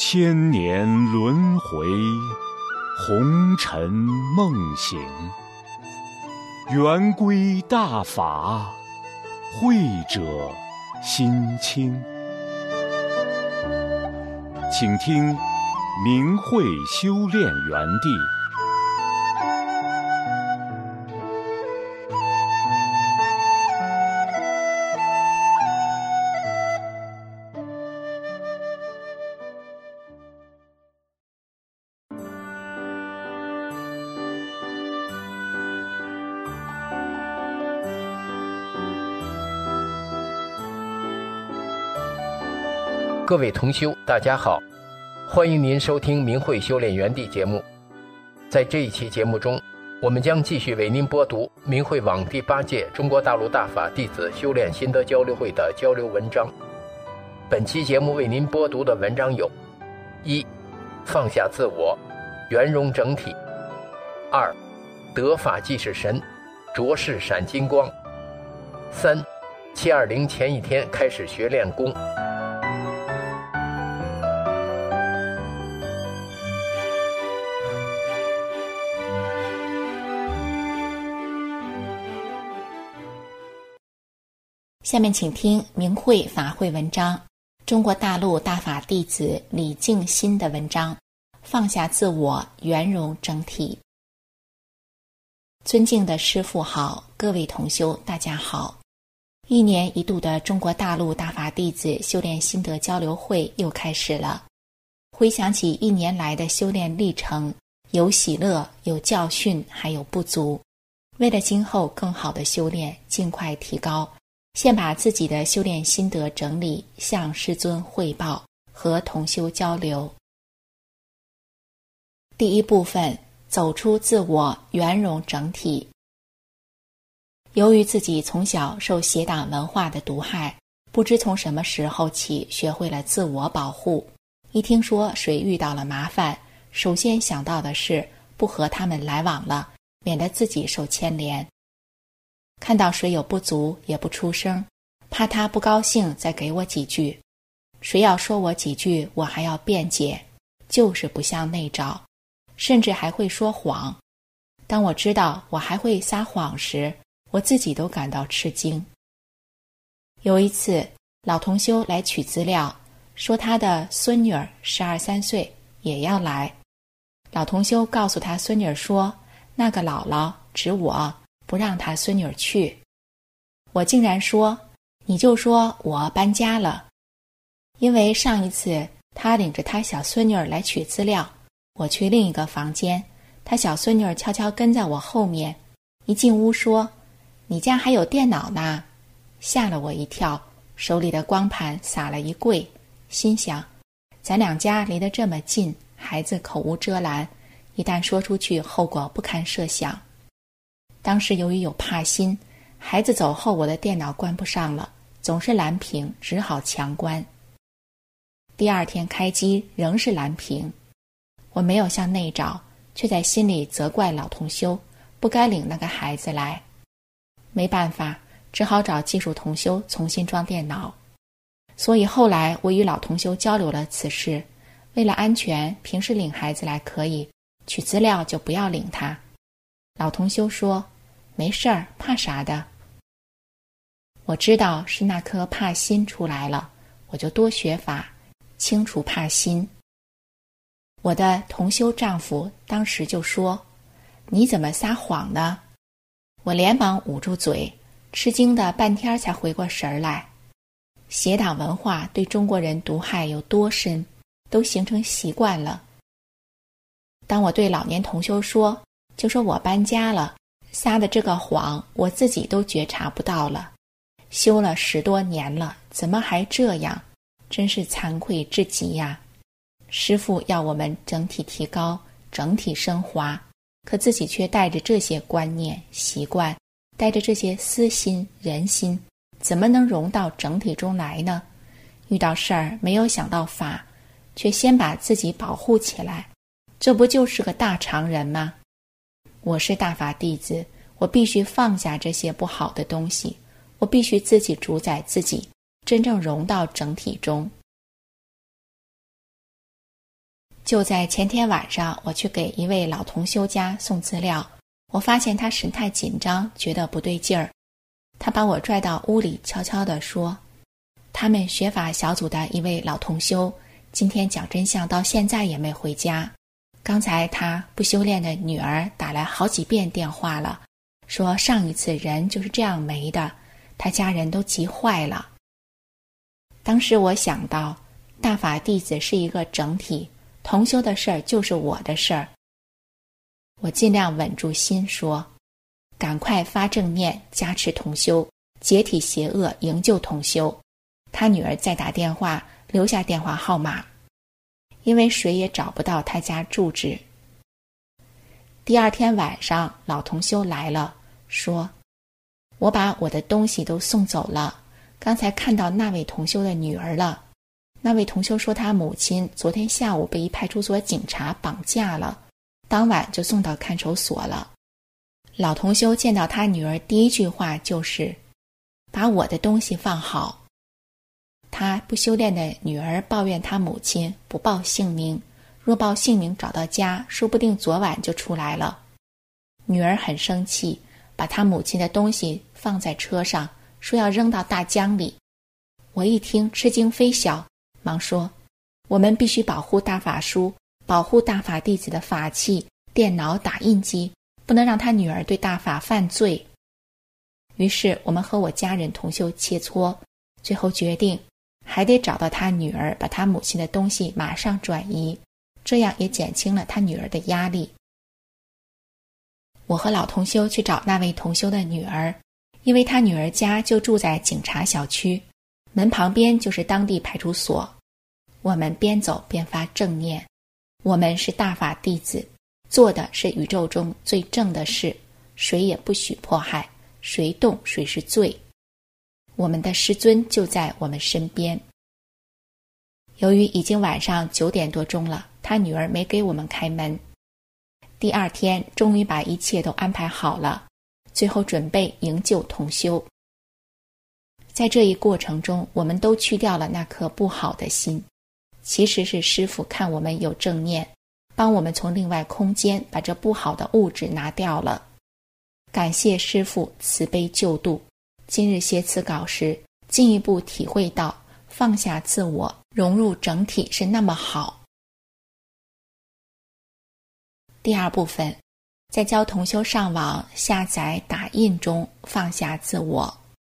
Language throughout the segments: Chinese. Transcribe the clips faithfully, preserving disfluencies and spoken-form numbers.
千年轮回，红尘梦醒。圆规大法，慧者心清。请听明慧修炼园地。 各位同修，大家好，欢迎您收听明慧修炼园地节目。在这一期节目中，我们将继续为您播读明慧网第八届中国大陆大法弟子修炼心得交流会的交流文章。本期节目为您播读的文章有：一、放下自我，圆融整体；二、得法即是神，着势闪金光；三、七二零前一天开始学练功。 下面请听明慧法会文章，中国大陆大法弟子李静心的文章，放下自我，圆融整体。尊敬的师父好，各位同修大家好。一年一度的中国大陆大法弟子修炼心得交流会又开始了。回想起一年来的修炼历程，有喜乐，有教训，还有不足。为了今后更好的修炼，尽快提高，先把自己的修炼心得整理，向师尊汇报，和同修交流。第一部分，走出自我，圆融整体。由于自己从小受邪党文化的毒害，不知从什么时候起学会了自我保护。一听说谁遇到了麻烦，首先想到的是不和他们来往了，免得自己受牵连。看到谁有不足也不出声，怕他不高兴再给我几句。谁要说我几句，我还要辩解，就是不向内找，甚至还会说谎。当我知道我还会撒谎时，我自己都感到吃惊。有一次，老同修来取资料，说他的孙女儿十二三岁也要来。老同修告诉他孙女儿说，那个姥姥指我不让他孙女儿去。我竟然说，你就说我搬家了。因为上一次他领着他小孙女儿来取资料，我去另一个房间，他小孙女儿悄悄跟在我后面，一进屋说，你家还有电脑呢。吓了我一跳，手里的光盘撒了一柜，心想咱两家离得这么近，孩子口无遮拦，一旦说出去后果不堪设想。当时由于有怕心，孩子走后我的电脑关不上了，总是蓝屏，只好强关。第二天开机仍是蓝屏，我没有向内找，却在心里责怪老同修不该领那个孩子来。没办法，只好找技术同修重新装电脑。所以后来我与老同修交流了此事，为了安全，平时领孩子来可以，取资料就不要领他。老同修说，没事儿，怕啥的。我知道是那颗怕心出来了，我就多学法，清除怕心。我的同修丈夫当时就说，你怎么撒谎呢？我连忙捂住嘴，吃惊的半天才回过神来。邪党文化对中国人毒害有多深，都形成习惯了。当我对老年同修说，就说我搬家了，撒的这个谎我自己都觉察不到了。修了十多年了，怎么还这样？真是惭愧至极呀！师父要我们整体提高，整体升华，可自己却带着这些观念、习惯，带着这些私心、人心，怎么能融到整体中来呢？遇到事儿没有想到法，却先把自己保护起来，这不就是个大常人吗？我是大法弟子，我必须放下这些不好的东西，我必须自己主宰自己，真正融到整体中。 就在前天晚上，我去给一位老同修家送资料，我发现他神态紧张，觉得不对劲儿。他把我拽到屋里，悄悄地说，他们学法小组的一位老同修今天讲真相到现在也没回家。刚才他不修炼的女儿打来好几遍电话了，说上一次人就是这样没的，他家人都急坏了。当时我想到，大法弟子是一个整体，同修的事儿就是我的事儿。我尽量稳住心说，赶快发正念，加持同修，解体邪恶，营救同修。他女儿再打电话，留下电话号码，因为谁也找不到他家住址。第二天晚上，老同修来了，说，我把我的东西都送走了，刚才看到那位同修的女儿了。那位同修说，他母亲昨天下午被一派出所警察绑架了，当晚就送到看守所了。老同修见到他女儿第一句话就是把我的东西放好。他不修炼的女儿抱怨他母亲不报姓名，若报姓名找到家，说不定昨晚就出来了。女儿很生气，把他母亲的东西放在车上，说要扔到大江里。我一听吃惊非小，忙说，我们必须保护大法书，保护大法弟子的法器、电脑、打印机，不能让他女儿对大法犯罪。于是我们和我家人同修切磋，最后决定还得找到他女儿，把他母亲的东西马上转移，这样也减轻了他女儿的压力。我和老同修去找那位同修的女儿，因为他女儿家就住在警察小区，门旁边就是当地派出所。我们边走边发正念，我们是大法弟子，做的是宇宙中最正的事，谁也不许迫害，谁动谁是罪。我们的师尊就在我们身边。由于已经晚上九点多钟了，他女儿没给我们开门。第二天终于把一切都安排好了，最后准备营救同修。在这一过程中，我们都去掉了那颗不好的心，其实是师父看我们有正念，帮我们从另外空间把这不好的物质拿掉了。感谢师父慈悲救度，今日写此稿时，进一步体会到放下自我，融入整体是那么好。第二部分，在教同修上网下载打印中放下自我。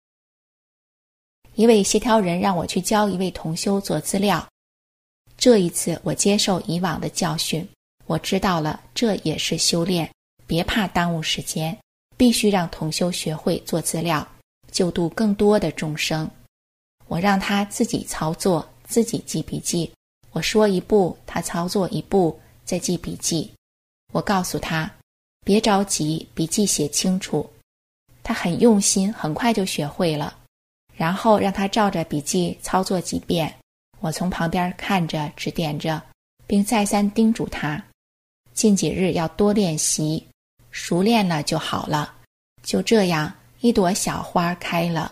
一位协调人让我去教一位同修做资料，这一次我接受以往的教训，我知道了这也是修炼，别怕耽误时间，必须让同修学会做资料，救度更多的众生。我让他自己操作，自己记笔记，我说一步，他操作一步，再记笔记。我告诉他别着急，笔记写清楚。他很用心，很快就学会了，然后让他照着笔记操作几遍，我从旁边看着指点着，并再三叮嘱他近几日要多练习，熟练了就好了。就这样，一朵小花开了。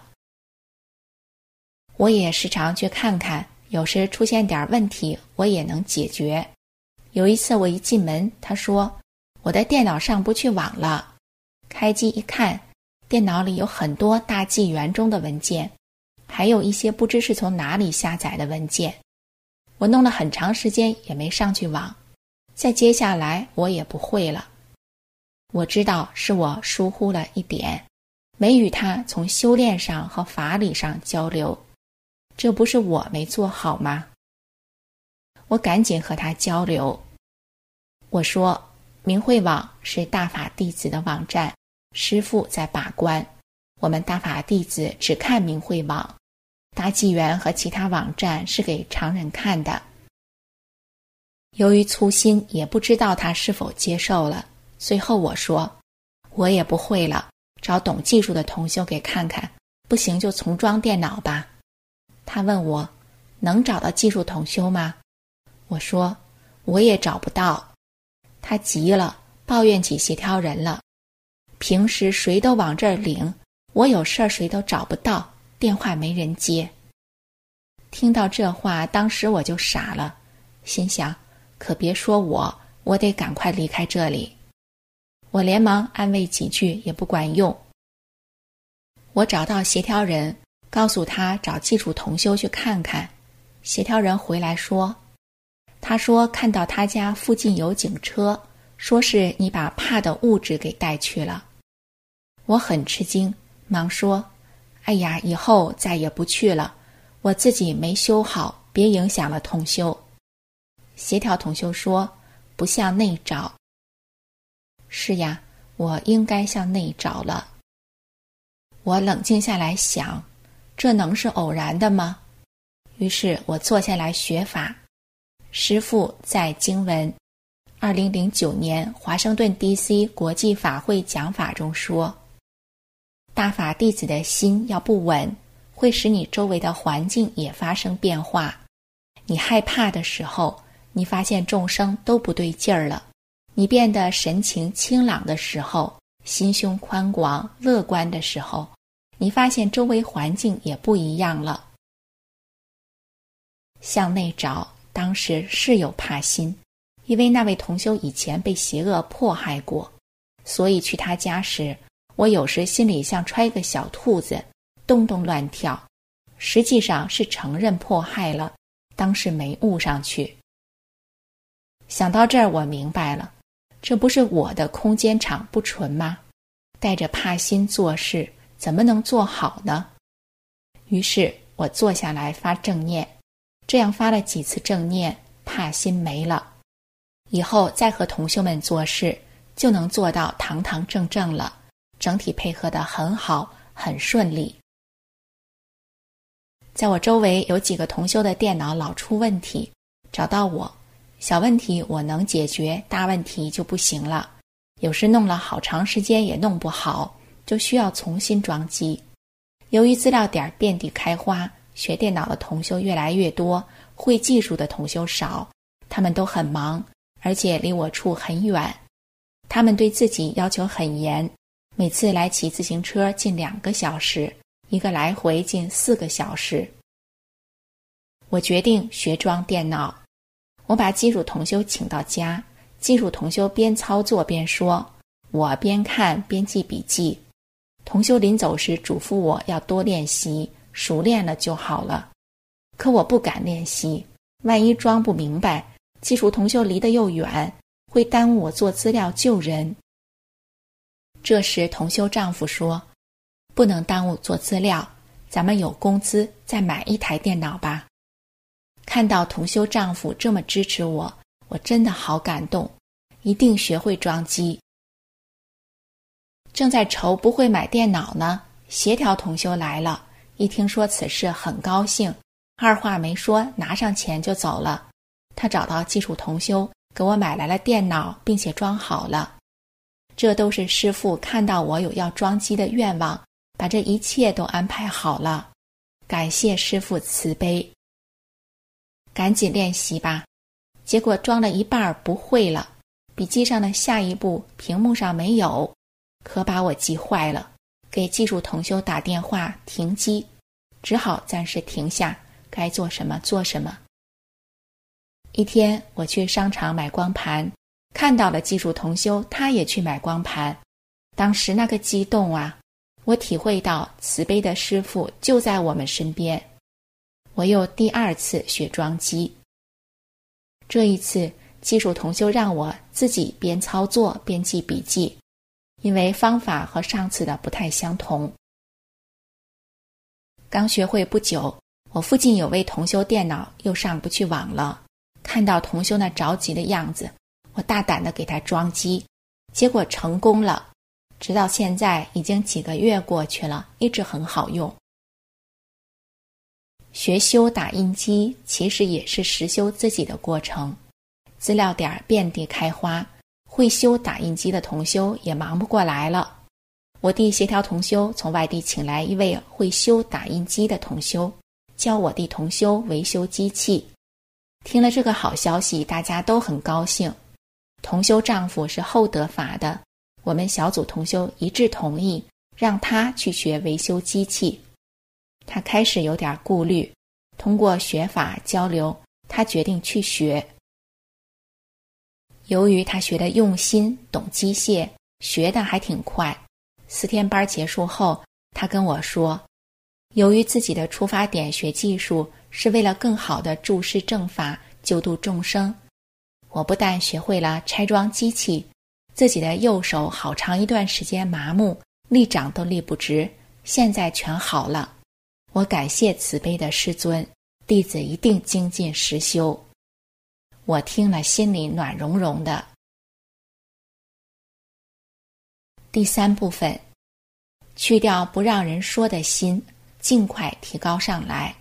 我也时常去看看，有时出现点问题我也能解决。有一次我一进门，他说我的电脑上不去网了，开机一看，电脑里有很多大纪元中的文件，还有一些不知是从哪里下载的文件。我弄了很长时间也没上去网，再接下来我也不会了。我知道是我疏忽了一点，没与他从修炼上和法理上交流，这不是我没做好吗？我赶紧和他交流。我说明慧网是大法弟子的网站，师父在把关，我们大法弟子只看明慧网，大纪元和其他网站是给常人看的。由于粗心，也不知道他是否接受了。最后我说我也不会了，找懂技术的同修给看看，不行就重装电脑吧。他问我能找到技术同修吗？我说我也找不到。他急了，抱怨起协调人了，平时谁都往这儿领，我有事儿谁都找不到，电话没人接。听到这话，当时我就傻了，心想可别说我，我得赶快离开这里。我连忙安慰几句也不管用。我找到协调人，告诉他找技术同修去看看。协调人回来说，他说看到他家附近有警车，说是你把怕的物质给带去了。我很吃惊，忙说，哎呀，以后再也不去了，我自己没修好，别影响了同修。协调同修说，不向内找。是呀，我应该向内找了。我冷静下来想，这能是偶然的吗？于是我坐下来学法。师父在经文二零零九年华盛顿 D C 国际法会讲法中说，大法弟子的心要不稳，会使你周围的环境也发生变化。你害怕的时候，你发现众生都不对劲儿了；你变得神情清朗的时候，心胸宽广乐观的时候，你发现周围环境也不一样了。向内找，当时是有怕心，因为那位同修以前被邪恶迫害过，所以去他家时，我有时心里像揣个小兔子，咚咚乱跳，实际上是承认迫害了，当时没悟上去。想到这儿，我明白了，这不是我的空间场不纯吗？带着怕心做事，怎么能做好呢？于是我坐下来发正念，这样发了几次正念，怕心没了。以后再和同修们做事，就能做到堂堂正正了，整体配合得很好，很顺利。在我周围有几个同修的电脑老出问题，找到我，小问题我能解决，大问题就不行了。有时弄了好长时间也弄不好，就需要重新装机。由于资料点遍地开花，学电脑的同修越来越多，会技术的同修少，他们都很忙，而且离我处很远。他们对自己要求很严，每次来骑自行车近两个小时，一个来回近四个小时。我决定学装电脑，我把技术同修请到家，技术同修边操作边说，我边看边记笔记。同修临走时嘱咐我要多练习，熟练了就好了。可我不敢练习，万一装不明白，技术同修离得又远，会耽误我做资料救人。这时同修丈夫说，不能耽误做资料，咱们有工资，再买一台电脑吧。看到同修丈夫这么支持我，我真的好感动，一定学会装机。正在愁不会买电脑呢，协调同修来了，一听说此事很高兴，二话没说拿上钱就走了。他找到技术同修，给我买来了电脑，并且装好了。这都是师父看到我有要装机的愿望，把这一切都安排好了。感谢师父慈悲。赶紧练习吧。结果装了一半不会了，笔记上的下一步屏幕上没有，可把我急坏了，给技术同修打电话停机，只好暂时停下，该做什么做什么。一天我去商场买光盘，看到了技术同修，他也去买光盘。当时那个激动啊，我体会到慈悲的师父就在我们身边。我又第二次学装机，这一次技术同修让我自己边操作边记笔记，因为方法和上次的不太相同。刚学会不久，我附近有位同修电脑又上不去网了，看到同修那着急的样子，我大胆地给他装机，结果成功了。直到现在已经几个月过去了，一直很好用。学修打印机其实也是实修自己的过程，资料点遍地开花，会修打印机的同修也忙不过来了。我弟协调同修从外地请来一位会修打印机的同修，教我弟同修维修机器。听了这个好消息，大家都很高兴。同修丈夫是后得法的，我们小组同修一致同意让他去学维修机器。他开始有点顾虑，通过学法交流，他决定去学。 由于他学得用心，懂机械，学得还挺快。四天班结束后，他跟我说，由于自己的出发点学技术是为了更好地注释正法，救度众生，我不但学会了拆装机器，自己的右手好长一段时间麻木，立掌都立不直，现在全好了。我感谢慈悲的师尊，弟子一定精进实修。我听了心里暖融融的。第三部分，去掉不让人说的心，尽快提高上来。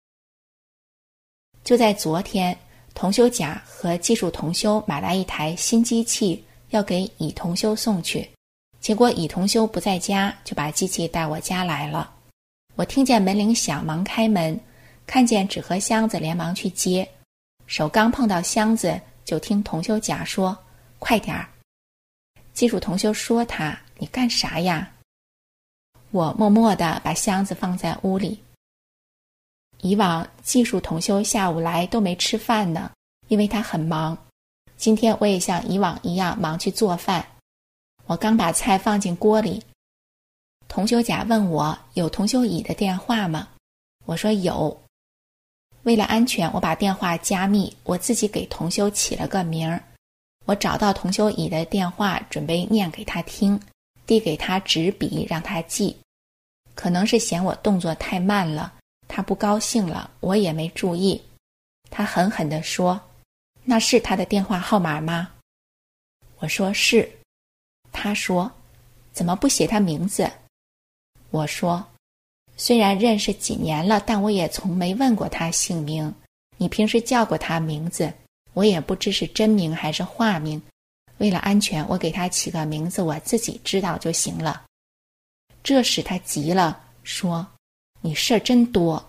就在昨天，同修甲和技术同修买来一台新机器，要给乙同修送去，结果乙同修不在家，就把机器带我家来了。我听见门铃响，忙开门，看见纸盒箱子，连忙去接，手刚碰到箱子，就听同修甲说，快点儿。技术同修说他，你干啥呀？我默默地把箱子放在屋里。以往技术同修下午来都没吃饭呢，因为他很忙。今天我也像以往一样忙去做饭。我刚把菜放进锅里，同修甲问我有同修乙的电话吗？我说有。为了安全，我把电话加密，我自己给同修起了个名儿。我找到同修乙的电话，准备念给他听，递给他纸笔让他记。可能是嫌我动作太慢了，他不高兴了，我也没注意。他狠狠地说，那是他的电话号码吗？我说是。他说，怎么不写他名字？我说，虽然认识几年了，但我也从没问过他姓名。你平时叫过他名字，我也不知是真名还是化名。为了安全，我给他起个名字，我自己知道就行了。这使他急了，说，你事儿真多。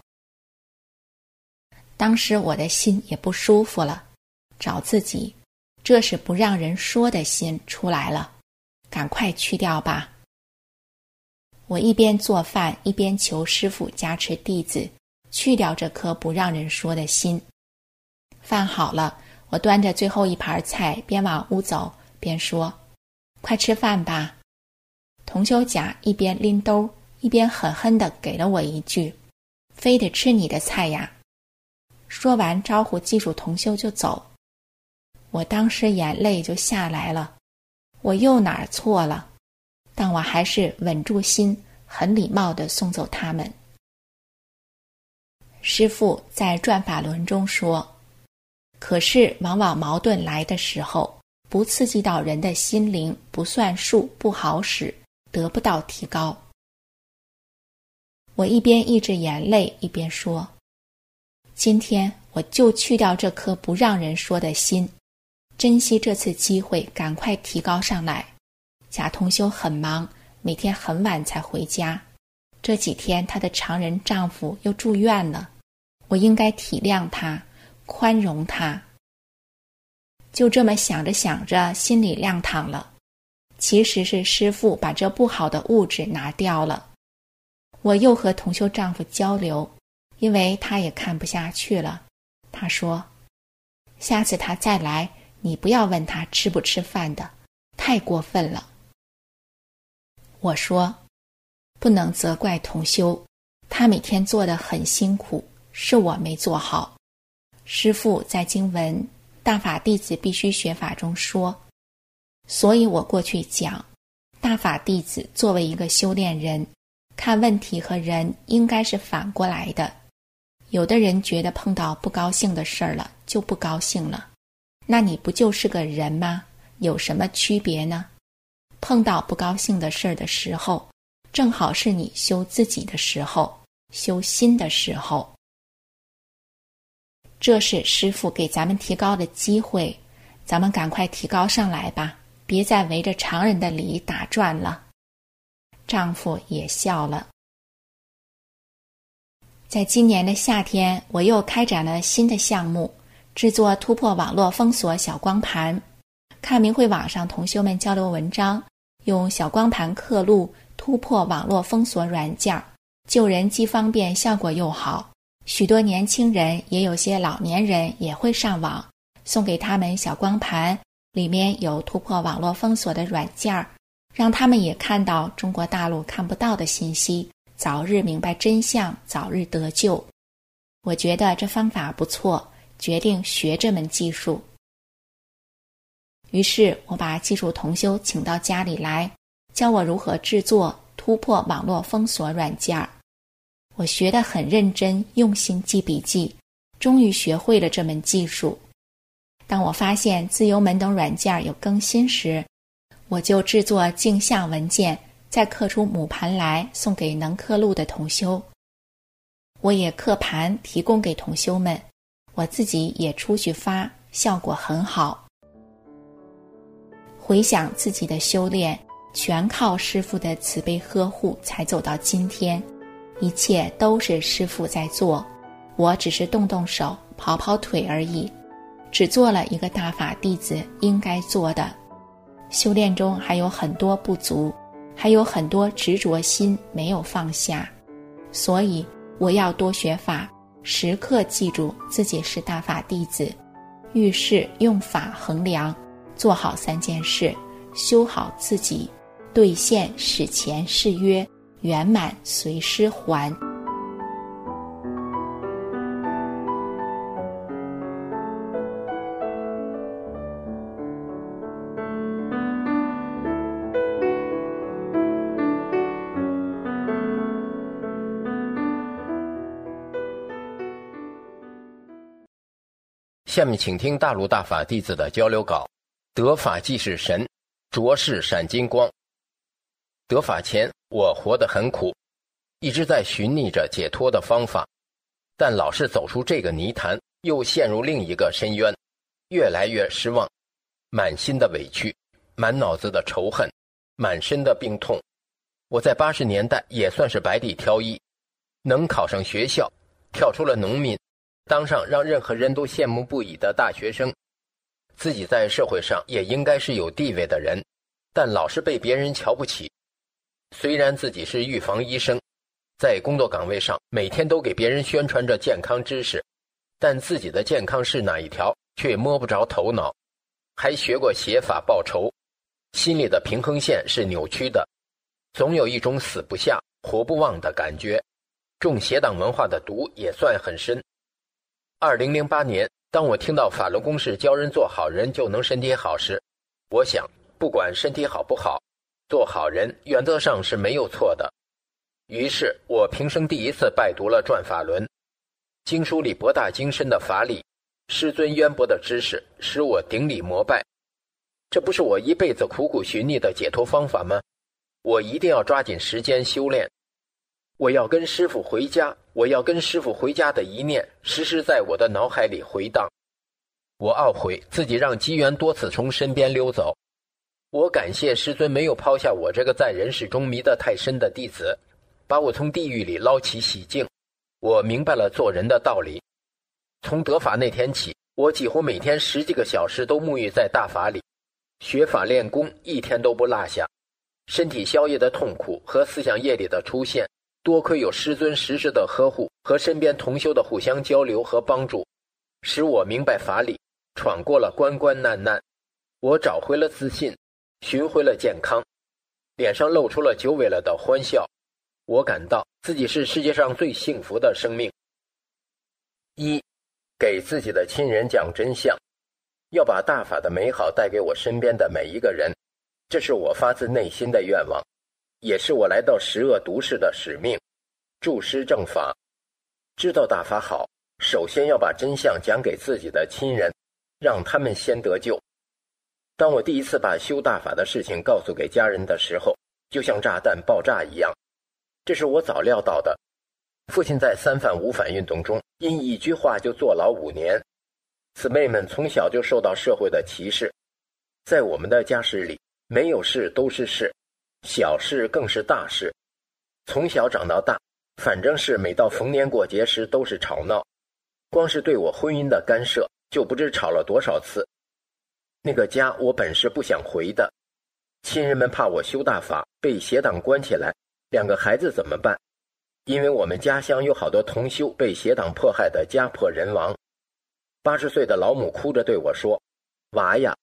当时我的心也不舒服了，找自己，这是不让人说的心出来了，赶快去掉吧。我一边做饭，一边求师父加持弟子，去掉这颗不让人说的心。饭好了，我端着最后一盘菜，边往屋走边说，快吃饭吧。同修甲一边拎兜，一边狠狠地给了我一句，非得吃你的菜呀。说完招呼技术同修就走。我当时眼泪就下来了，我又哪儿错了？但我还是稳住心，很礼貌地送走他们。师父在转法轮中说，可是往往矛盾来的时候，不刺激到人的心灵，不算数，不好使，得不到提高。我一边抑制眼泪，一边说，今天我就去掉这颗不让人说的心，珍惜这次机会，赶快提高上来。贾同修很忙，每天很晚才回家。这几天她的常人丈夫又住院了，我应该体谅她，宽容她。就这么想着想着，心里亮堂了。其实是师父把这不好的物质拿掉了。我又和同修丈夫交流，因为他也看不下去了。他说，下次他再来，你不要问他吃不吃饭的，太过分了。我说，不能责怪同修，他每天做得很辛苦，是我没做好。师父在经文大法弟子必须学法中说，所以我过去讲，大法弟子作为一个修炼人，看问题和人应该是反过来的。有的人觉得碰到不高兴的事儿了就不高兴了，那你不就是个人吗？有什么区别呢？碰到不高兴的事儿的时候，正好是你修自己的时候，修心的时候。这是师父给咱们提高的机会，咱们赶快提高上来吧，别再围着常人的理打转了。丈夫也笑了。在今年的夏天，我又开展了新的项目，制作突破网络封锁小光盘。看明慧网上同修们交流文章，用小光盘刻录突破网络封锁软件，救人既方便，效果又好。许多年轻人，也有些老年人也会上网，送给他们小光盘， 里面有突破网络封锁的软件儿，让他们也看到中国大陆看不到的信息，早日明白真相，早日得救。我觉得这方法不错，决定学这门技术。于是我把技术同修请到家里来，教我如何制作突破网络封锁软件。我学得很认真，用心记笔记，终于学会了这门技术。当我发现自由门等软件有更新时，我就制作镜像文件，再刻出母盘来送给能刻录的同修。我也刻盘提供给同修们，我自己也出去发，效果很好。回想自己的修炼，全靠师父的慈悲呵护才走到今天，一切都是师父在做，我只是动动手跑跑腿而已，只做了一个大法弟子应该做的。修炼中还有很多不足，还有很多执着心没有放下，所以我要多学法，时刻记住自己是大法弟子，遇事用法衡量，做好三件事，修好自己，兑现史前誓约，圆满随师还。 下面请听大陆大法弟子的交流稿。得法即是神，着是闪金光。得法前，我活得很苦，一直在寻觅着解脱的方法，但老是走出这个泥潭，又陷入另一个深渊，越来越失望，满心的委屈，满脑子的仇恨，满身的病痛。我在八十年代也算是百里挑一，能考上学校，跳出了农民，当上让任何人都羡慕不已的大学生，自己在社会上也应该是有地位的人，但老是被别人瞧不起。虽然自己是预防医生，在工作岗位上每天都给别人宣传着健康知识，但自己的健康是哪一条却摸不着头脑，还学过邪法报仇，心里的平衡线是扭曲的，总有一种死不下活不忘的感觉，中邪党文化的毒也算很深。二零零八年，当我听到法轮功是教人做好人就能身体好时，我想不管身体好不好，做好人原则上是没有错的。于是我平生第一次拜读了《转法轮》，经书里博大精深的法理，师尊渊博的知识使我顶礼膜拜。这不是我一辈子苦苦寻觅的解脱方法吗？我一定要抓紧时间修炼。我要跟师父回家，我要跟师父回家的一念时时在我的脑海里回荡。我懊悔自己让机缘多次从身边溜走，我感谢师尊没有抛下我这个在人世中迷得太深的弟子，把我从地狱里捞起洗净。我明白了做人的道理。从得法那天起，我几乎每天十几个小时都沐浴在大法里，学法练功一天都不落下。身体消业的痛苦和思想业力的出现，多亏有师尊时时的呵护和身边同修的互相交流和帮助，使我明白法理，闯过了关关难难。我找回了自信，寻回了健康，脸上露出了久违了的欢笑。我感到自己是世界上最幸福的生命。一，给自己的亲人讲真相，要把大法的美好带给我身边的每一个人，这是我发自内心的愿望，也是我来到十恶毒世的使命。助师正法，知道大法好，首先要把真相讲给自己的亲人，让他们先得救。当我第一次把修大法的事情告诉给家人的时候，就像炸弹爆炸一样，这是我早料到的。父亲在三反五反运动中因一句话就坐牢五年，姊妹们从小就受到社会的歧视。在我们的家室里，没有事都是事，小事更是大事。从小长到大，反正是每到逢年过节时都是吵闹，光是对我婚姻的干涉就不知吵了多少次。那个家我本是不想回的，亲人们怕我修大法被邪党关起来，两个孩子怎么办？因为我们家乡有好多同修被邪党迫害的家破人亡。八十岁的老母哭着对我说：“娃呀，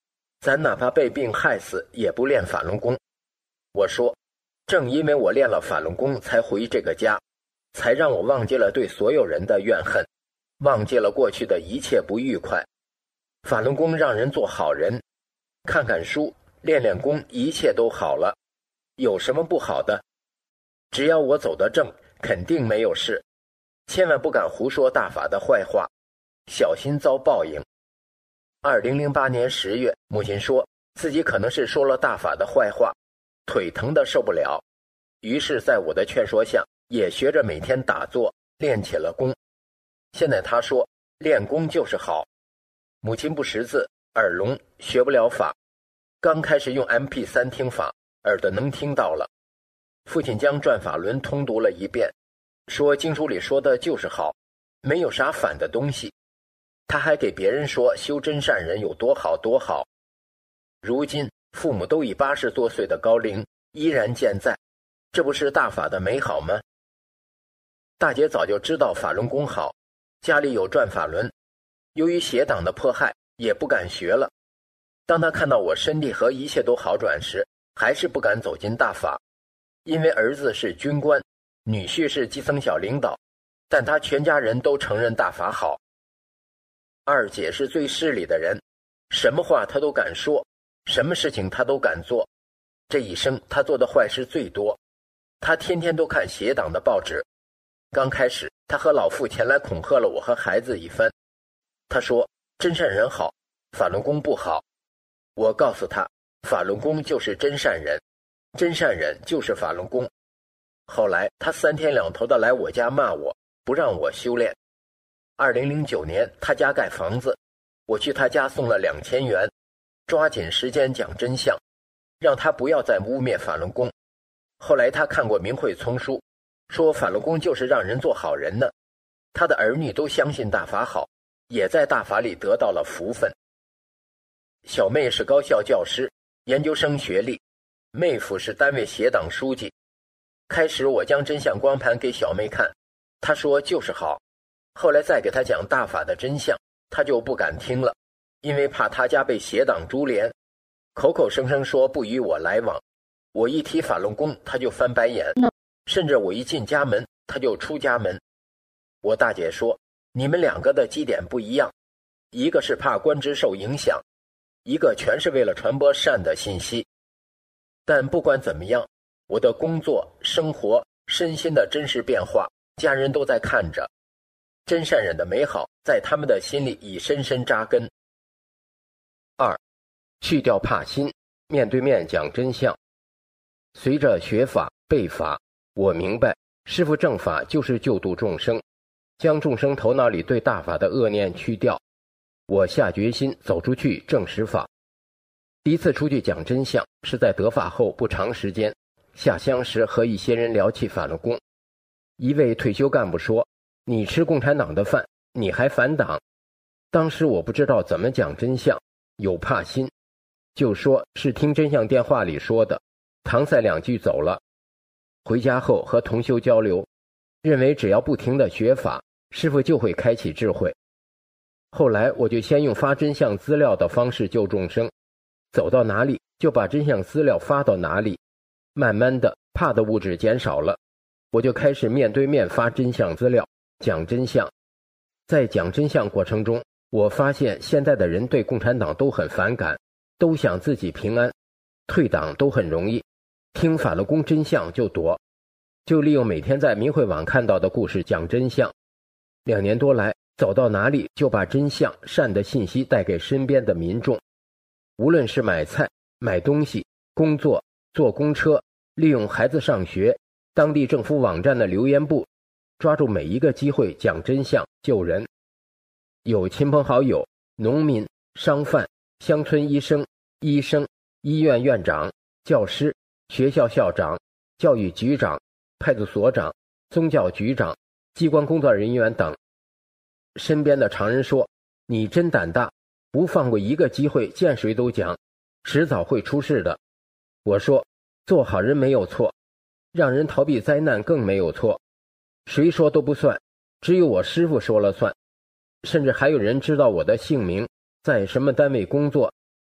咱哪怕被病害死也不练法轮功。我说，正因为我练了法轮功才回这个家，才让我忘记了对所有人的怨恨，忘记了过去的一切不愉快。法轮功让人做好人，看看书，练练功，一切都好了。有什么不好的？只要我走得正，肯定没有事。千万不敢胡说大法的坏话，小心遭报应。二零零八年十月，母亲说自己可能是说了大法的坏话，腿疼得受不了，于是在我的劝说下，也学着每天打坐，练起了功。现在她说，练功就是好。母亲不识字，耳聋，学不了法，刚开始用 M P 三 听法，耳朵能听到了。父亲将转法轮通读了一遍，说经书里说的就是好，没有啥反的东西。他还给别人说修真善人有多好多好。如今父母都已八十多岁的高龄，依然健在，这不是大法的美好吗？大姐早就知道法轮功好，家里有转法轮，由于邪党的迫害，也不敢学了。当她看到我身体和一切都好转时，还是不敢走进大法，因为儿子是军官，女婿是基层小领导，但他全家人都承认大法好。二姐是最势利的人，什么话她都敢说，什么事情她都敢做。这一生她做的坏事最多，她天天都看邪党的报纸。刚开始她和老父前来恐吓了我和孩子一番，她说真善人好，法轮功不好。我告诉她，法轮功就是真善人，真善人就是法轮功。后来她三天两头的来我家骂我，不让我修炼。二零零九年他家盖房子，我去他家送了两千元，抓紧时间讲真相，让他不要再污蔑法轮功。后来他看过明慧丛书，说法轮功就是让人做好人呢。他的儿女都相信大法好，也在大法里得到了福分。小妹是高校教师，研究生学历，妹夫是单位协党书记。开始我将真相光盘给小妹看，她说就是好。后来再给他讲大法的真相，他就不敢听了，因为怕他家被邪党株连，口口声声说不与我来往。我一提法轮功，他就翻白眼，甚至我一进家门，他就出家门。我大姐说，你们两个的基点不一样，一个是怕官职受影响，一个全是为了传播善的信息。但不管怎么样，我的工作、生活、身心的真实变化，家人都在看着。真善人的美好在他们的心里已深深扎根。二，去掉怕心，面对面讲真相。随着学法背法，我明白师父正法就是救度众生，将众生头脑里对大法的恶念去掉。我下决心走出去证实法。第一次出去讲真相是在得法后不长时间，下乡时和一些人聊起法轮功。一位退休干部说，你吃共产党的饭，你还反党。当时我不知道怎么讲真相，有怕心，就说是听真相电话里说的，搪塞两句走了。回家后和同修交流，认为只要不停地学法，师父就会开启智慧。后来我就先用发真相资料的方式救众生，走到哪里就把真相资料发到哪里，慢慢的怕的物质减少了，我就开始面对面发真相资料，讲真相。在讲真相过程中，我发现现在的人对共产党都很反感，都想自己平安，退党都很容易，听法轮功真相就躲，就利用每天在明慧网看到的故事讲真相。两年多来，走到哪里就把真相善的信息带给身边的民众，无论是买菜、买东西、工作、坐公车，利用孩子上学，当地政府网站的留言簿，抓住每一个机会讲真相救人。有亲朋好友、农民、商贩、乡村医生、医生、医院院长、教师、学校校长、教育局长、派出所长、宗教局长、机关工作人员等。身边的常人说，你真胆大，不放过一个机会，见谁都讲，迟早会出事的。我说，做好人没有错，让人逃避灾难更没有错，谁说都不算，只有我师父说了算。甚至还有人知道我的姓名，在什么单位工作，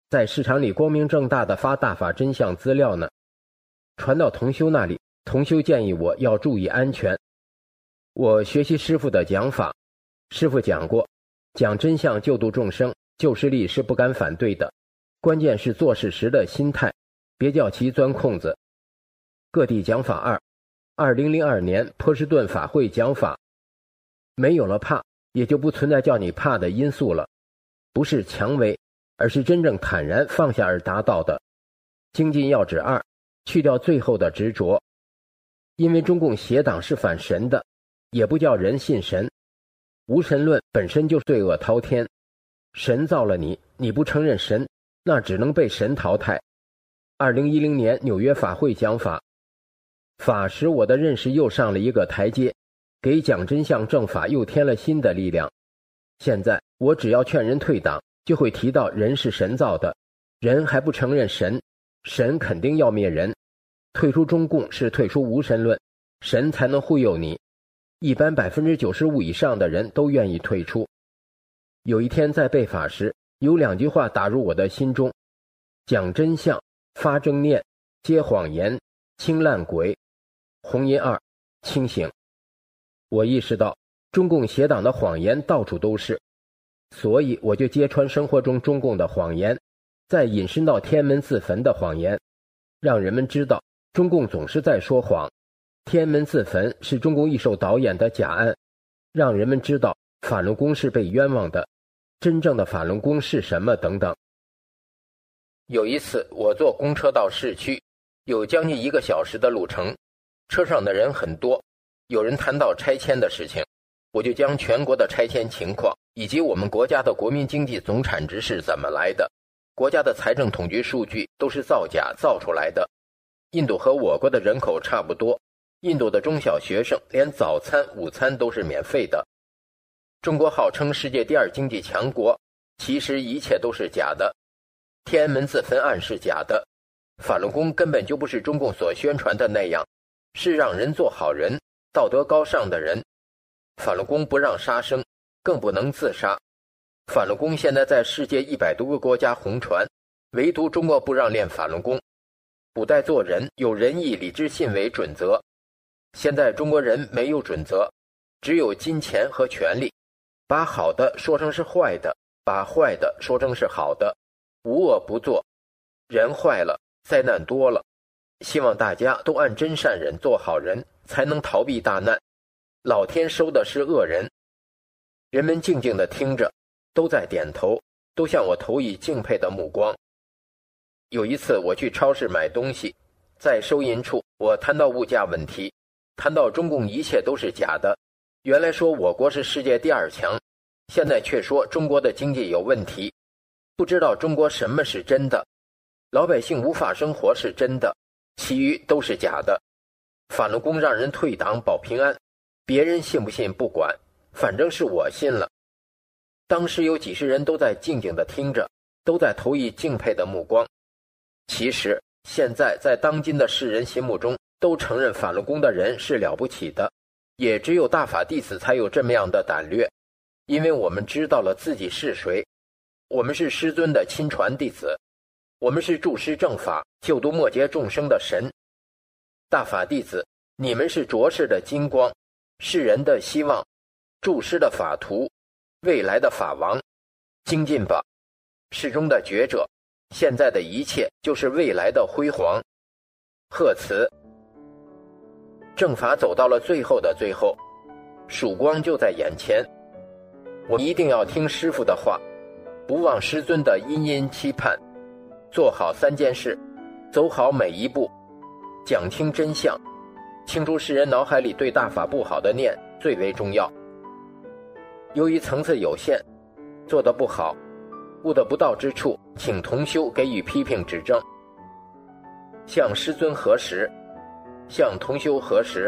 在市场里光明正大的发大法真相资料呢。传到同修那里，同修建议我要注意安全。我学习师父的讲法，师父讲过，讲真相救度众生，救世力是不敢反对的，关键是做事时的心态，别叫其钻空子。各地讲法二，二零零二年波士顿法会讲法，没有了怕，也就不存在叫你怕的因素了，不是蔷薇，而是真正坦然放下而达到的。精进要旨二，去掉最后的执着。因为中共邪党是反神的，也不叫人信神。无神论本身就罪恶滔天，神造了你，你不承认神，那只能被神淘汰。二零一零年纽约法会讲法，法使我的认识又上了一个台阶，给讲真相正法又添了新的力量。现在我只要劝人退党，就会提到人是神造的，人还不承认神，神肯定要灭人。退出中共是退出无神论，神才能忽悠你。一般 百分之九十五 以上的人都愿意退出。有一天在背法时，有两句话打入我的心中：讲真相，发正念，揭谎言，清烂鬼。红音二，清醒。我意识到中共邪党的谎言到处都是，所以我就揭穿生活中中共的谎言，再引申到天安门自焚的谎言，让人们知道中共总是在说谎。天安门自焚是中共一手导演的假案，让人们知道法轮功是被冤枉的，真正的法轮功是什么等等。有一次我坐公车到市区，有将近一个小时的路程，车上的人很多，有人谈到拆迁的事情，我就将全国的拆迁情况以及我们国家的国民经济总产值是怎么来的，国家的财政统计数据都是造假造出来的。印度和我国的人口差不多，印度的中小学生连早餐午餐都是免费的。中国号称世界第二经济强国，其实一切都是假的。天安门自焚案是假的，法轮功根本就不是中共所宣传的那样，是让人做好人，道德高尚的人。法轮功不让杀生，更不能自杀。法轮功现在在世界一百多个国家红传，唯独中国不让练法轮功。古代做人有仁义礼智信为准则，现在中国人没有准则，只有金钱和权力，把好的说成是坏的，把坏的说成是好的，无恶不作。人坏了，灾难多了，希望大家都按真善忍做好人，才能逃避大难。老天收的是恶人。人们静静地听着，都在点头，都向我投以敬佩的目光。有一次我去超市买东西，在收银处我谈到物价问题，谈到中共一切都是假的，原来说我国是世界第二强，现在却说中国的经济有问题，不知道中国什么是真的，老百姓无法生活是真的，其余都是假的。法轮功让人退党保平安，别人信不信不管，反正是我信了。当时有几十人都在静静地听着，都在投以敬佩的目光。其实现在在当今的世人心目中，都承认法轮功的人是了不起的，也只有大法弟子才有这么样的胆略，因为我们知道了自己是谁，我们是师尊的亲传弟子，我们是助师正法救度末劫众生的神。大法弟子，你们是浊世的金光，世人的希望，助师的法图，未来的法王。精进吧，世中的觉者，现在的一切就是未来的辉煌。贺词。正法走到了最后的最后，曙光就在眼前，我一定要听师父的话，不忘师尊的殷殷期盼，做好三件事，走好每一步，讲清真相，清除世人脑海里对大法不好的念最为重要。由于层次有限，做得不好，悟得不到之处，请同修给予批评指正。向师尊核实，向同修核实。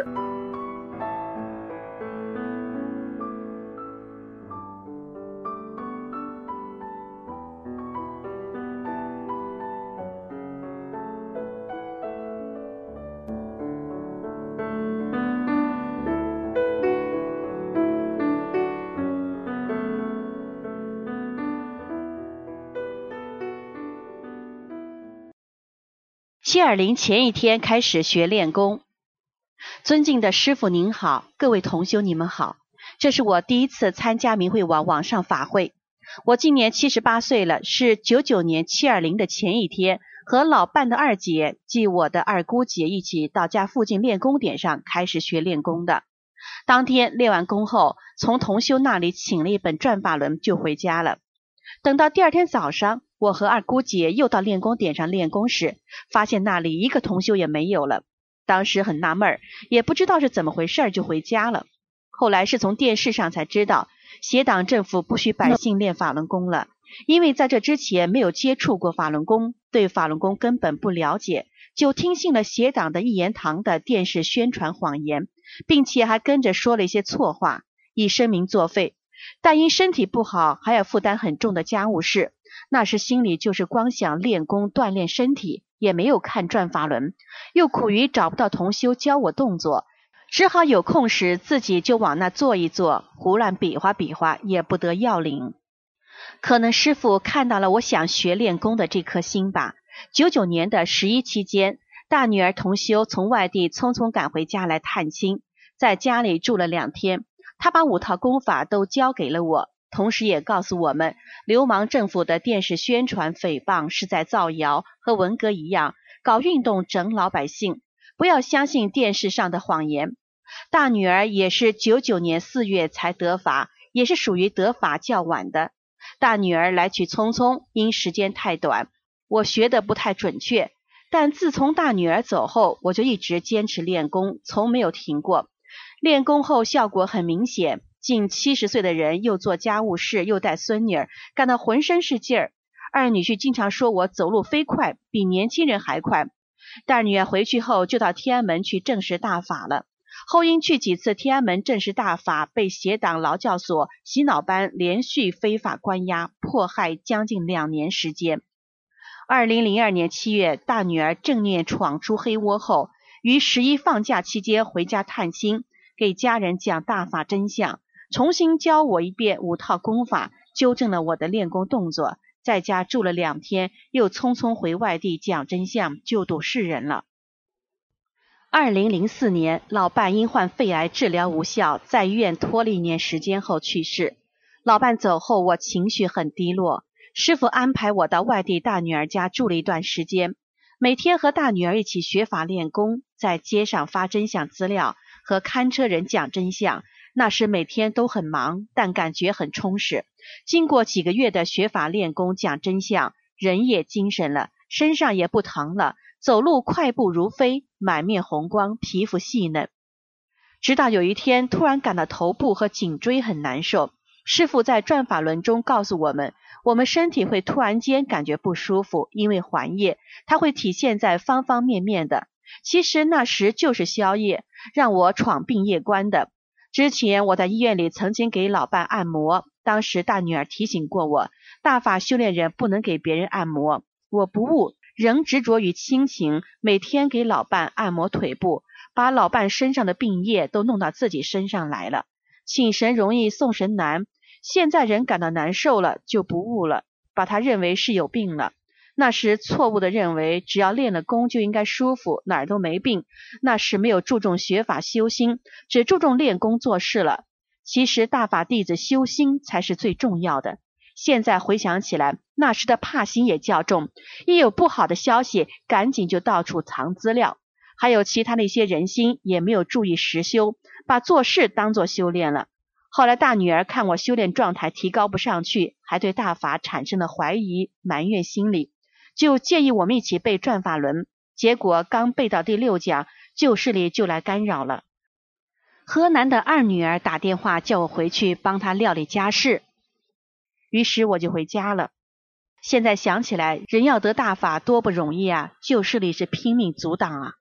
七二零前一天开始学练功。尊敬的师父您好，各位同修你们好，这是我第一次参加明慧网网上法会。我今年七十八岁了，是九九年七二零的前一天，和老伴的二姐即我的二姑姐一起到家附近练功点上开始学练功的。当天练完功后，从同修那里请了一本转法轮就回家了。等到第二天早上，我和二姑姐又到练功点上练功时，发现那里一个同修也没有了。当时很纳闷，也不知道是怎么回事，就回家了。后来是从电视上才知道，协党政府不许百姓练法轮功了，因为在这之前没有接触过法轮功，对法轮功根本不了解，就听信了协党的一言堂的电视宣传谎言，并且还跟着说了一些错话，以声名作废。但因身体不好，还要负担很重的家务事，那时心里就是光想练功锻炼身体，也没有看转法轮，又苦于找不到同修教我动作，只好有空时自己就往那坐一坐，胡乱比划比划，也不得要领。可能师父看到了我想学练功的这颗心吧。九九年的十一期间，大女儿同修从外地匆匆赶回家来探亲，在家里住了两天，她把五套功法都交给了我，同时也告诉我们，流氓政府的电视宣传诽谤是在造谣，和文革一样搞运动整老百姓，不要相信电视上的谎言。大女儿也是九九年四月才得法，也是属于得法较晚的。大女儿来去匆匆，因时间太短，我学得不太准确，但自从大女儿走后，我就一直坚持练功，从没有停过。练功后效果很明显，近七十岁的人又做家务事，又带孙女儿，干得浑身是劲儿。二女婿经常说我走路飞快，比年轻人还快。大女儿回去后就到天安门去证实大法了，后因去几次天安门证实大法，被协党劳教所洗脑班连续非法关押迫害将近两年时间。二零零二年七月，大女儿正念闯出黑窝后，于十一放假期间回家探亲，给家人讲大法真相，重新教我一遍五套功法，纠正了我的练功动作，在家住了两天，又匆匆回外地讲真相，救度世人了。二零零四年，老伴因患肺癌治疗无效，在医院拖了一年时间后去世。老伴走后，我情绪很低落，师父安排我到外地大女儿家住了一段时间，每天和大女儿一起学法练功，在街上发真相资料，和看车人讲真相。那时每天都很忙，但感觉很充实。经过几个月的学法练功讲真相，人也精神了，身上也不疼了，走路快步如飞，满面红光，皮肤细嫩。直到有一天突然感到头部和颈椎很难受，师父在转法轮中告诉我们，我们身体会突然间感觉不舒服，因为还业，它会体现在方方面面的。其实那时就是宵夜，让我闯病夜关的。之前我在医院里曾经给老伴按摩，当时大女儿提醒过我，大法修炼人不能给别人按摩。我不悟，仍执着于亲情，每天给老伴按摩腿部，把老伴身上的病业都弄到自己身上来了。请神容易送神难，现在人感到难受了就不悟了，把他认为是有病了。那时错误的认为只要练了功就应该舒服，哪儿都没病，那时没有注重学法修心，只注重练功做事了。其实大法弟子修心才是最重要的。现在回想起来，那时的怕心也较重，一有不好的消息赶紧就到处藏资料，还有其他的一些人心也没有注意实修，把做事当作修炼了。后来大女儿看我修炼状态提高不上去，还对大法产生了怀疑埋怨心理，就建议我们一起背转法轮。结果刚背到第六讲，旧势力就来干扰了。河南的二女儿打电话叫我回去帮她料理家事，于是我就回家了。现在想起来，人要得大法多不容易啊，旧势力是拼命阻挡啊。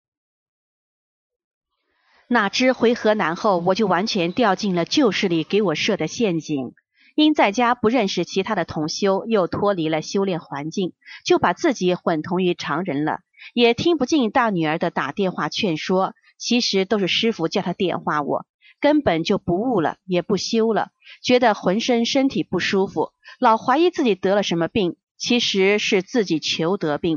哪知回河南后，我就完全掉进了旧势力给我设的陷阱。因在家不认识其他的同修，又脱离了修炼环境，就把自己混同于常人了，也听不进大女儿的打电话劝说，其实都是师父叫她电话我，根本就不悟了，也不修了，觉得浑身身体不舒服，老怀疑自己得了什么病，其实是自己求得病。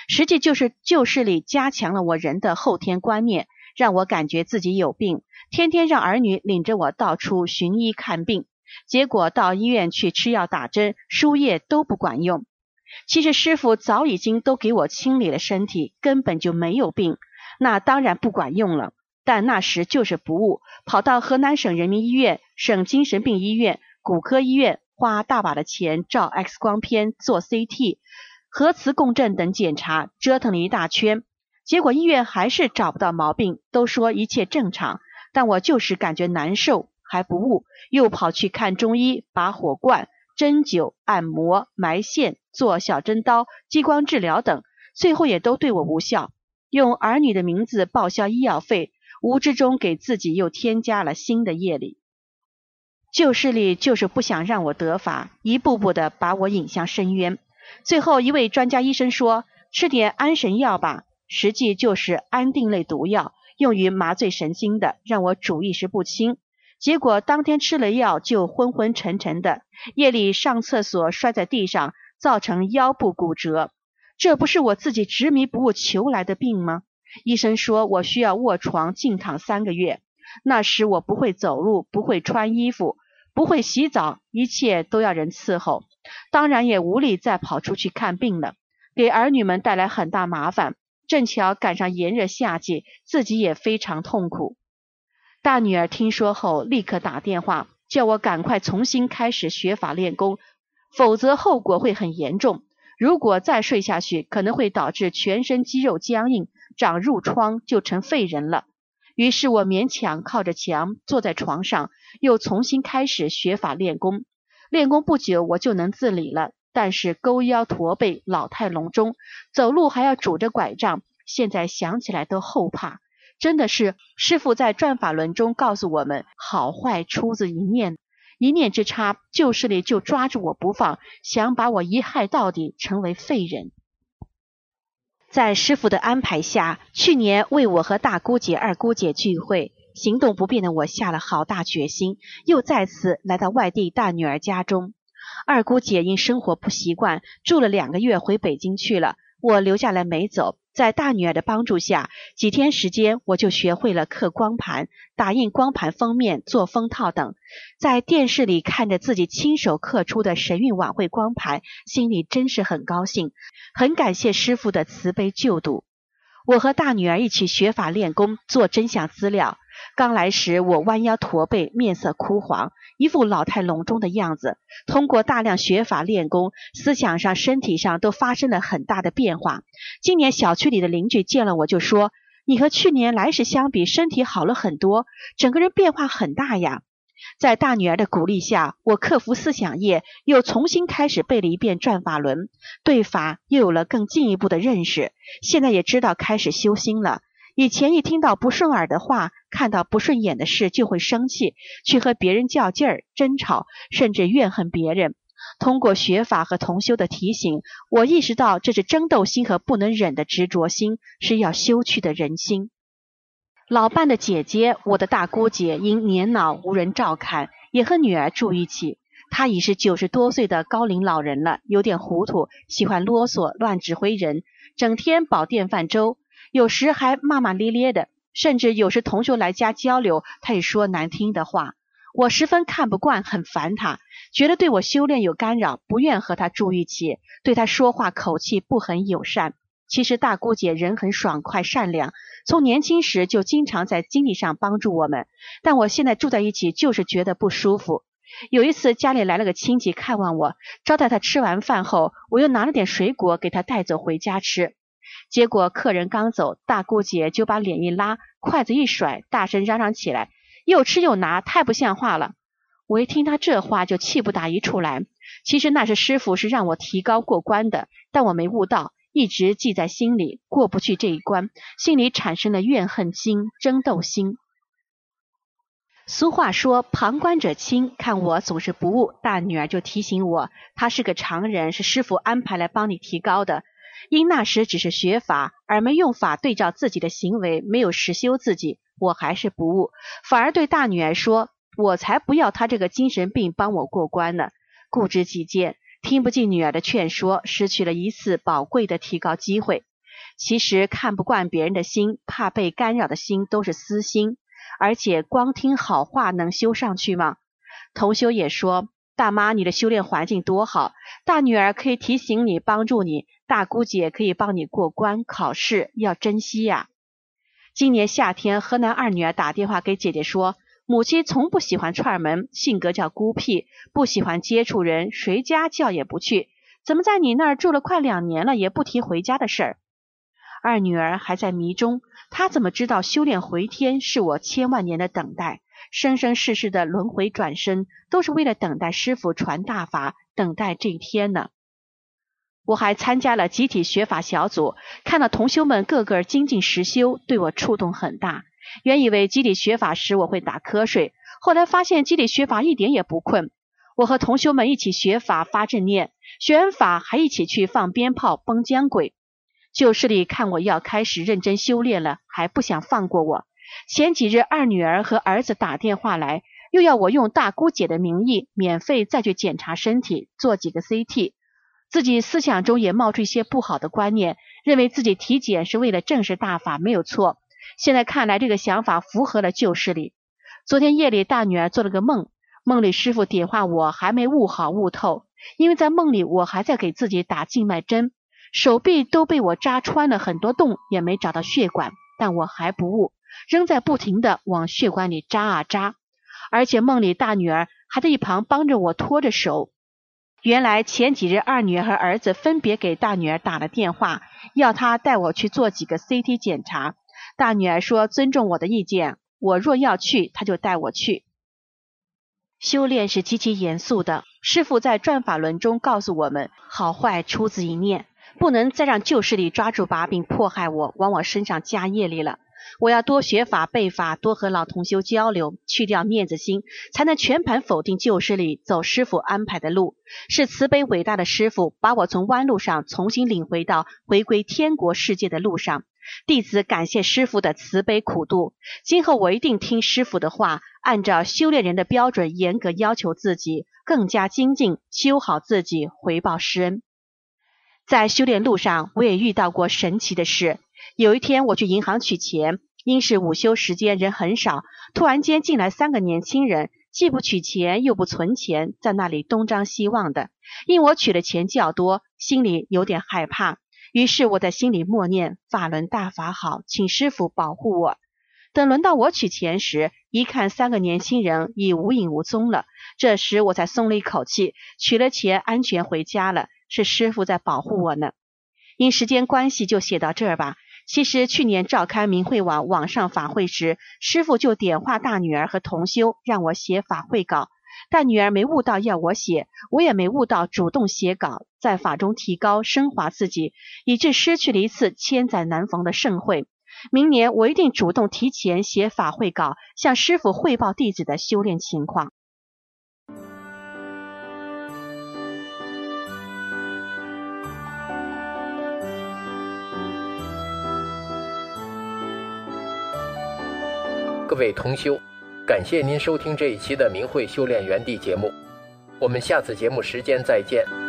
实际就是旧事里加强了我人的后天观念，让我感觉自己有病，天天让儿女领着我到处寻医看病，结果到医院去吃药打针，输液都不管用。其实师父早已经都给我清理了身体，根本就没有病，那当然不管用了。但那时就是不悟，跑到河南省人民医院、省精神病医院、骨科医院，花大把的钱照 X 光片、做 C T、核磁共振等检查，折腾了一大圈，结果医院还是找不到毛病，都说一切正常，但我就是感觉难受，还不悟，又跑去看中医，拔火罐、针灸、按摩、埋线、做小针刀、激光治疗等，最后也都对我无效，用儿女的名字报销医药费，无知中给自己又添加了新的业力。旧势力就是不想让我得法，一步步的把我引向深渊。最后一位专家医生说，吃点安神药吧，实际就是安定类毒药，用于麻醉神经的，让我主意识不清。结果当天吃了药就昏昏沉沉的，夜里上厕所摔在地上，造成腰部骨折。这不是我自己执迷不悟求来的病吗？医生说我需要卧床静躺三个月。那时我不会走路，不会穿衣服，不会洗澡，一切都要人伺候，当然也无力再跑出去看病了，给儿女们带来很大麻烦。正巧赶上炎热夏季，自己也非常痛苦。大女儿听说后立刻打电话叫我赶快重新开始学法练功，否则后果会很严重，如果再睡下去可能会导致全身肌肉僵硬，长褥疮，就成废人了。于是我勉强靠着墙坐在床上，又重新开始学法练功。练功不久我就能自理了，但是勾腰驼背，老态龙钟，走路还要拄着拐杖，现在想起来都后怕。真的是师父在转法轮中告诉我们，好坏出自一念，一念之差，旧势力就抓住我不放，想把我一害到底，成为废人。在师父的安排下，去年为我和大姑姐、二姑姐聚会，行动不便的我下了好大决心，又再次来到外地大女儿家中。二姑姐因生活不习惯，住了两个月回北京去了，我留下来没走。在大女儿的帮助下，几天时间我就学会了刻光盘、打印光盘封面、做封套等。在电视里看着自己亲手刻出的神韵晚会光盘，心里真是很高兴，很感谢师父的慈悲救度。我和大女儿一起学法练功，做真相资料。刚来时我弯腰驼背，面色枯黄，一副老态龙钟的样子。通过大量学法练功，思想上身体上都发生了很大的变化。今年小区里的邻居见了我就说，你和去年来时相比身体好了很多，整个人变化很大呀。在大女儿的鼓励下，我克服思想业，又重新开始背了一遍转法轮，对法又有了更进一步的认识。现在也知道开始修心了。以前一听到不顺耳的话，看到不顺眼的事就会生气，去和别人较劲儿、争吵，甚至怨恨别人。通过学法和同修的提醒，我意识到这是争斗心和不能忍的执着心，是要修去的人心。老伴的姐姐，我的大姑姐，因年老无人照看，也和女儿住一起。她已是九十多岁的高龄老人了，有点糊涂，喜欢啰嗦，乱指挥人，整天煲电饭粥，有时还骂骂咧咧的，甚至有时同修来家交流，她也说难听的话。我十分看不惯，很烦她，觉得对我修炼有干扰，不愿和她住一起，对她说话口气不很友善。其实大姑姐人很爽快善良，从年轻时就经常在经济上帮助我们，但我现在住在一起就是觉得不舒服。有一次家里来了个亲戚看望我，招待他吃完饭后，我又拿了点水果给他带走回家吃。结果客人刚走，大姑姐就把脸一拉，筷子一甩，大声嚷嚷起来，又吃又拿，太不像话了。我一听他这话就气不打一处来。其实那是师父是让我提高过关的，但我没悟到，一直记在心里，过不去这一关，心里产生了怨恨心、争斗心。俗话说旁观者清，看我总是不悟，大女儿就提醒我，她是个常人，是师父安排来帮你提高的。因那时只是学法，而没用法对照自己的行为，没有实修自己，我还是不悟，反而对大女儿说，我才不要她这个精神病帮我过关呢。固执己见，听不进女儿的劝说，失去了一次宝贵的提高机会。 其实看不惯别人的心，怕被干扰的心都是私心，而且光听好话能修上去吗？同修也说，大妈你的修炼环境多好，大女儿可以提醒你帮助你，大姑姐可以帮你过关考试，要珍惜呀。今年夏天，河南二女儿打电话给姐姐说，母亲从不喜欢串门，性格叫孤僻，不喜欢接触人，谁家叫也不去，怎么在你那儿住了快两年了也不提回家的事儿？二女儿还在迷中，她怎么知道修炼回天是我千万年的等待，生生世世的轮回转身都是为了等待师父传大法，等待这一天呢？我还参加了集体学法小组，看到同修们个个精进实修，对我触动很大。原以为集体学法时我会打瞌睡，后来发现集体学法一点也不困。我和同修们一起学法发正念，学完法还一起去放鞭炮崩江鬼。旧势力看我要开始认真修炼了，还不想放过我。前几日二女儿和儿子打电话来，又要我用大姑姐的名义免费再去检查身体，做几个 C T。 自己思想中也冒出一些不好的观念，认为自己体检是为了正视大法没有错。现在看来这个想法符合了旧势力。昨天夜里大女儿做了个梦，梦里师父点化我还没悟好悟透，因为在梦里我还在给自己打静脉针，手臂都被我扎穿了很多洞，也没找到血管，但我还不悟，仍在不停地往血管里扎啊扎，而且梦里大女儿还在一旁帮着我拖着手。原来前几日二女儿和儿子分别给大女儿打了电话，要她带我去做几个 C T 检查。大女儿说尊重我的意见，我若要去她就带我去。修炼是极其严肃的，师父在转法轮中告诉我们，好坏出自一念，不能再让旧势力抓住把柄迫害我，往我身上加业力了。我要多学法背法，多和老同修交流，去掉面子心，才能全盘否定旧势力，走师父安排的路。是慈悲伟大的师父把我从弯路上重新领回到回归天国世界的路上。弟子感谢师父的慈悲苦度，今后我一定听师父的话，按照修炼人的标准严格要求自己，更加精进，修好自己，回报师恩。在修炼路上，我也遇到过神奇的事。有一天我去银行取钱，因是午休时间人很少，突然间进来三个年轻人，既不取钱又不存钱，在那里东张西望的。因我取的钱较多，心里有点害怕，于是我在心里默念法轮大法好，请师父保护我。等轮到我取钱时，一看三个年轻人已无影无踪了，这时我才松了一口气，取了钱安全回家了，是师父在保护我呢。因时间关系就写到这儿吧。其实去年召开明慧网网上法会时，师父就点化大女儿和同修，让我写法会稿。大女儿没悟到要我写，我也没悟到主动写稿，在法中提高升华自己，以致失去了一次千载难逢的盛会。明年我一定主动提前写法会稿，向师父汇报弟子的修炼情况。 各位同修，感谢您收听这一期的明慧修炼园地节目，我们下次节目时间再见。